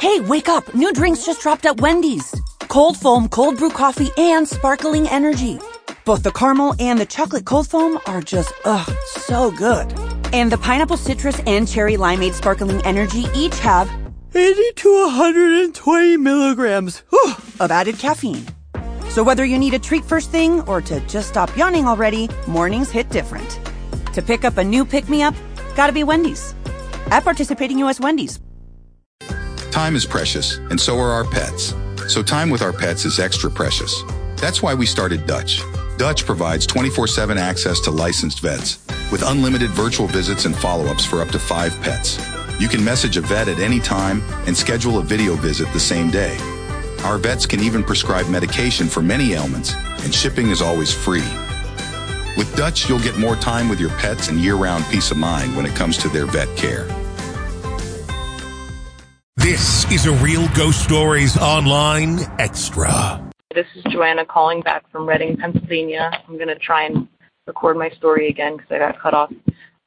Hey, wake up! New drinks just dropped at Wendy's. Cold foam, cold brew coffee, and sparkling energy. Both the caramel and the chocolate cold foam are just, so good. And the pineapple citrus and cherry limeade sparkling energy each have 80 to 120 milligrams of added caffeine. So whether you need a treat first thing or to just stop yawning already, mornings hit different. To pick up a new pick-me-up, gotta be Wendy's. At participating U.S. Wendy's. Time is precious, and so are our pets. So time with our pets is extra precious. That's why we started Dutch. Dutch provides 24/7 access to licensed vets, with unlimited virtual visits and follow-ups for up to 5 pets. You can message a vet at any time and schedule a video visit the same day. Our vets can even prescribe medication for many ailments, and shipping is always free. With Dutch, you'll get more time with your pets and year-round peace of mind when it comes to their vet care. This is a Real Ghost Stories Online Extra. This is Joanna calling back from Reading, Pennsylvania. I'm going to try and record my story again because I got cut off.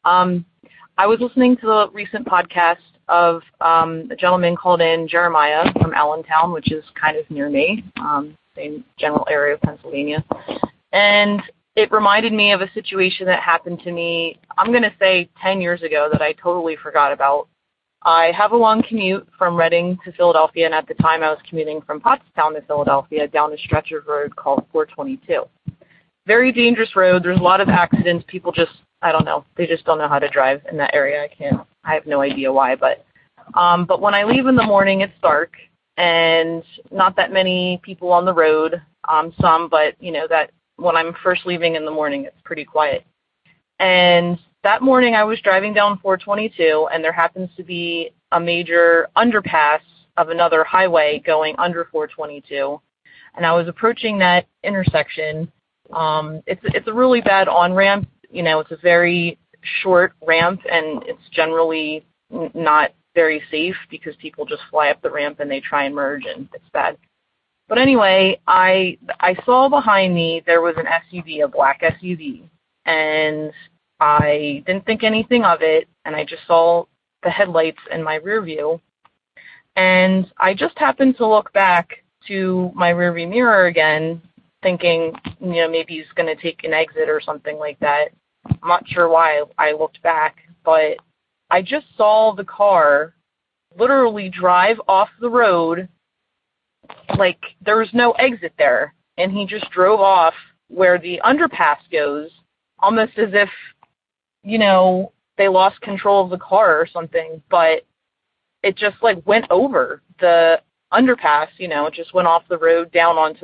I was listening to the recent podcast of a gentleman called in, Jeremiah, from Allentown, which is kind of near me, same general area of Pennsylvania. And it reminded me of a situation that happened to me, I'm going to say 10 years ago, that I totally forgot about. I have a long commute from Reading to Philadelphia, and at the time I was commuting from Pottstown to Philadelphia down a stretch of road called 422. Very dangerous road. There's a lot of accidents. People just, I don't know, they just don't know how to drive in that area. I have no idea why, but when I leave in the morning, it's dark and not that many people on the road, some, but that when I'm first leaving in the morning, it's pretty quiet. And that morning I was driving down 422, and there happens to be a major underpass of another highway going under 422. And I was approaching that intersection. It's a really bad on-ramp. It's a very short ramp, and it's generally not very safe because people just fly up the ramp and they try and merge, and it's bad. But anyway, I saw behind me there was an SUV, a black SUV, and I didn't think anything of it, and I just saw the headlights in my rear view. And I just happened to look back to my rearview mirror again, thinking, maybe he's going to take an exit or something like that. I'm not sure why I looked back, but I just saw the car literally drive off the road like there was no exit there, and he just drove off where the underpass goes, almost as if they lost control of the car or something, but it just went over the underpass, it just went off the road down onto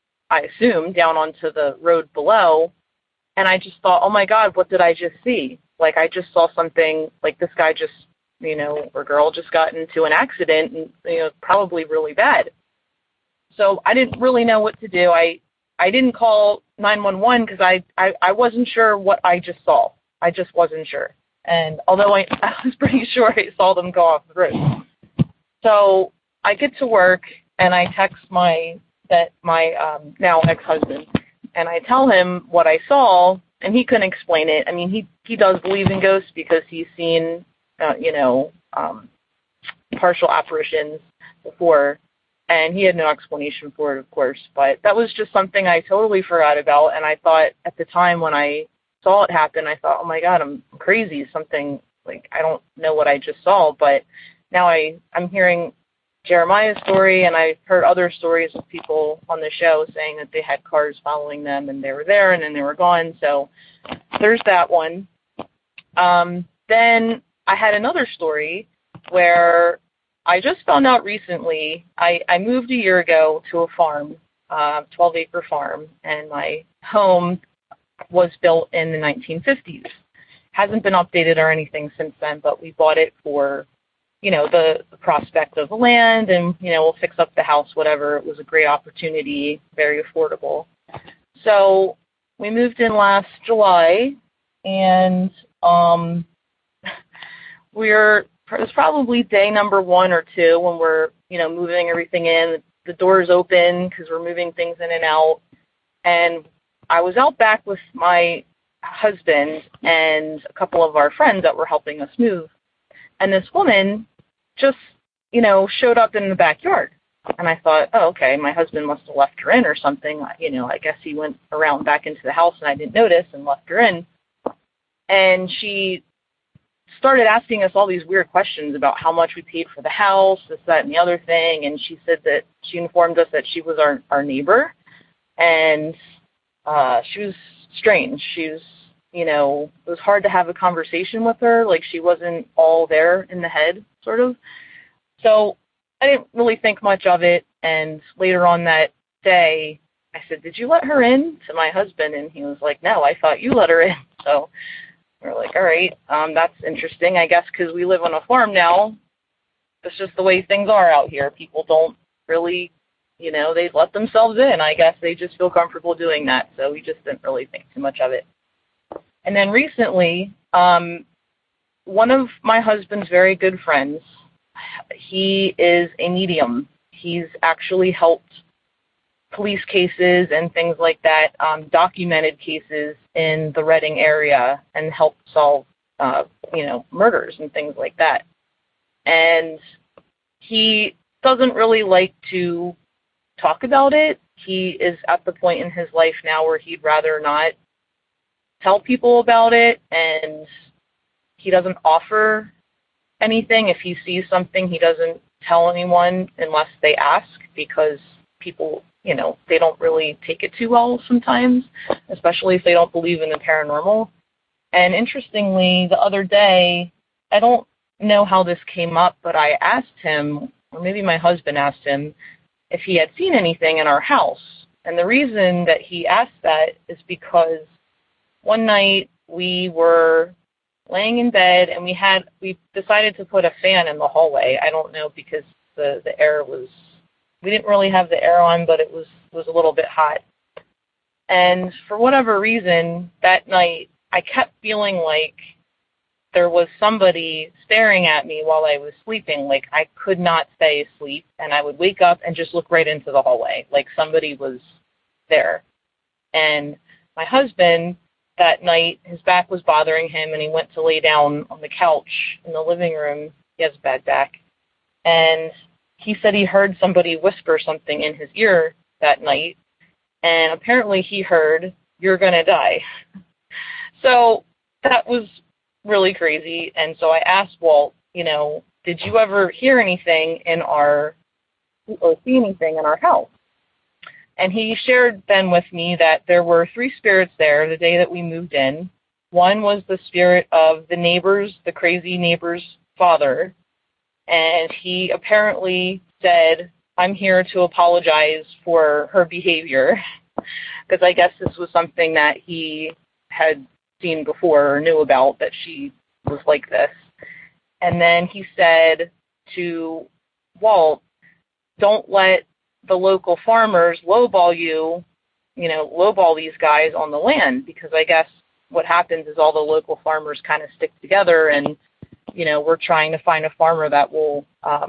the road below. And I just thought, oh my God, what did I just see? I just saw something, this guy just, or girl just got into an accident, and, probably really bad. So I didn't really know what to do. I didn't call 911 because I wasn't sure what I just saw. I just wasn't sure. And although I was pretty sure I saw them go off the road. So I get to work and I text my now ex-husband, and I tell him what I saw, and he couldn't explain it. I mean, he does believe in ghosts because he's seen, partial apparitions before, and he had no explanation for it, of course. But that was just something I totally forgot about, and I thought at the time when I saw it happen, I thought, oh my God, I'm crazy. Something I don't know what I just saw. But now I'm hearing Jeremiah's story, and I've heard other stories of people on the show saying that they had cars following them, and they were there, and then they were gone. So there's that one. Then I had another story where I just found out recently. I moved a year ago to a farm, 12-acre farm, and my home was built in the 1950s. Hasn't been updated or anything since then, but we bought it for, the prospect of the land, and, we'll fix up the house, whatever. It was a great opportunity, very affordable. So we moved in last July, and it was probably day number 1 or 2 when we're, moving everything in. The door's open because we're moving things in and out. And I was out back with my husband and a couple of our friends that were helping us move. And this woman just showed up in the backyard. And I thought, oh, okay, my husband must have left her in or something. I guess he went around back into the house and I didn't notice and left her in. And she started asking us all these weird questions about how much we paid for the house, this, that, and the other thing. And she said that she informed us that she was our neighbor. And she was strange. She was, it was hard to have a conversation with her. Like, she wasn't all there in the head, sort of. So I didn't really think much of it. And later on that day, I said, did you let her in, to my husband? And he was like, no, I thought you let her in. So we're like, all right, that's interesting, I guess, because we live on a farm now. It's just the way things are out here. People don't really, they let themselves in. I guess they just feel comfortable doing that. So we just didn't really think too much of it. And then recently, one of my husband's very good friends, he is a medium. He's actually helped police cases and things like that, documented cases in the Reading area, and helped solve, murders and things like that. And he doesn't really like to talk about it. He is at the point in his life now where he'd rather not tell people about it, and he doesn't offer anything. If he sees something, he doesn't tell anyone unless they ask, because people, they don't really take it too well sometimes, especially if they don't believe in the paranormal. And interestingly, the other day, I don't know how this came up, but I asked him, or maybe my husband asked him, if he had seen anything in our house. And the reason that he asked that is because one night we were laying in bed and we decided to put a fan in the hallway. I don't know, because the air was, we didn't really have the air on, but it was a little bit hot. And for whatever reason, that night, I kept feeling like there was somebody staring at me while I was sleeping. Like, I could not stay asleep, and I would wake up and just look right into the hallway, like somebody was there. And my husband, that night, his back was bothering him, and he went to lay down on the couch in the living room. He has a bad back. And he said he heard somebody whisper something in his ear that night, and apparently he heard, "You're going to die." So that was really crazy. And so I asked Walt, did you ever hear anything or see anything in our house? And he shared then with me that there were 3 spirits there the day that we moved in. One was the spirit of the crazy neighbor's father. And he apparently said, I'm here to apologize for her behavior, because I guess this was something that he had seen before or knew about, that she was like this. And then he said to Walt, don't let the local farmers lowball lowball these guys on the land, because I guess what happens is all the local farmers kind of stick together, and we're trying to find a farmer that will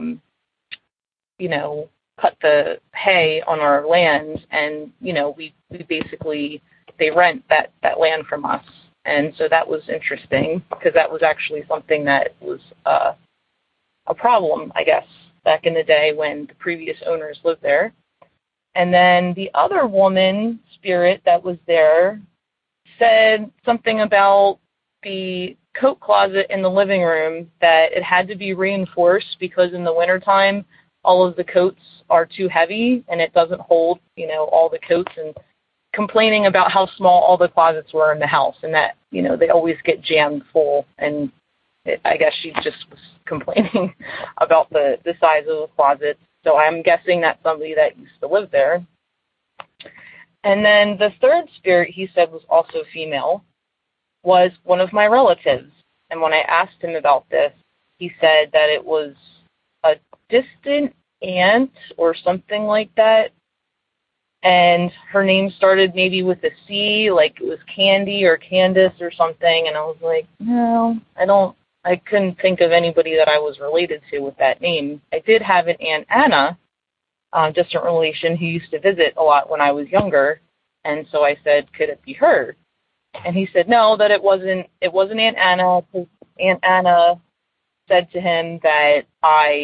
cut the hay on our land, and we basically, they rent that land from us. And so that was interesting, because that was actually something that was a problem, I guess, back in the day when the previous owners lived there. And then the other woman spirit that was there said something about the coat closet in the living room, that it had to be reinforced because in the wintertime, all of the coats are too heavy and it doesn't hold, all the coats, and complaining about how small all the closets were in the house, and that, they always get jammed full. And I guess she just was complaining about the size of the closet. So I'm guessing that's somebody that used to live there. And then the third spirit, he said, was also female, was one of my relatives. And when I asked him about this, he said that it was a distant aunt or something like that. And her name started maybe with a C, like it was Candy or Candace or something. And I was like, no, I couldn't think of anybody that I was related to with that name. I did have an Aunt Anna, distant relation, who used to visit a lot when I was younger. And so I said, could it be her? And he said, no, that it wasn't Aunt Anna, because Aunt Anna said to him that I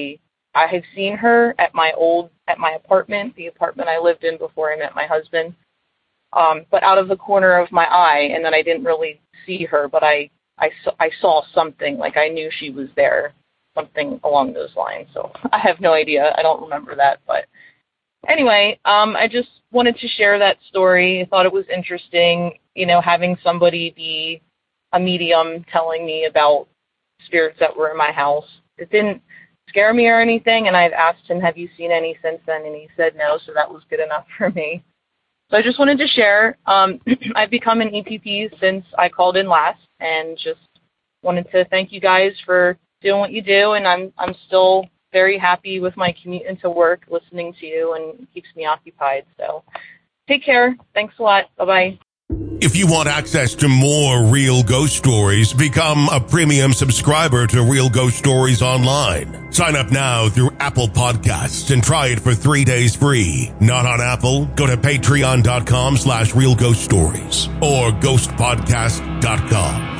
I have seen her at my apartment, the apartment I lived in before I met my husband, but out of the corner of my eye, and then I didn't really see her, but I saw something, like I knew she was there, something along those lines. So I have no idea. I don't remember that, but anyway, I just wanted to share that story. I thought it was interesting, having somebody be a medium telling me about spirits that were in my house. It didn't scare me or anything, and I've asked him, have you seen any since then? And he said no, so that was good enough for me. So I just wanted to share. I've become an EPP since I called in last, and just wanted to thank you guys for doing what you do, and I'm still very happy with my commute into work, listening to you, and it keeps me occupied. So take care. Thanks a lot. Bye-bye. If you want access to more Real Ghost Stories, become a premium subscriber to Real Ghost Stories Online. Sign up now through Apple Podcasts and try it for 3 days free. Not on Apple? Go to patreon.com/realghoststories or ghostpodcast.com.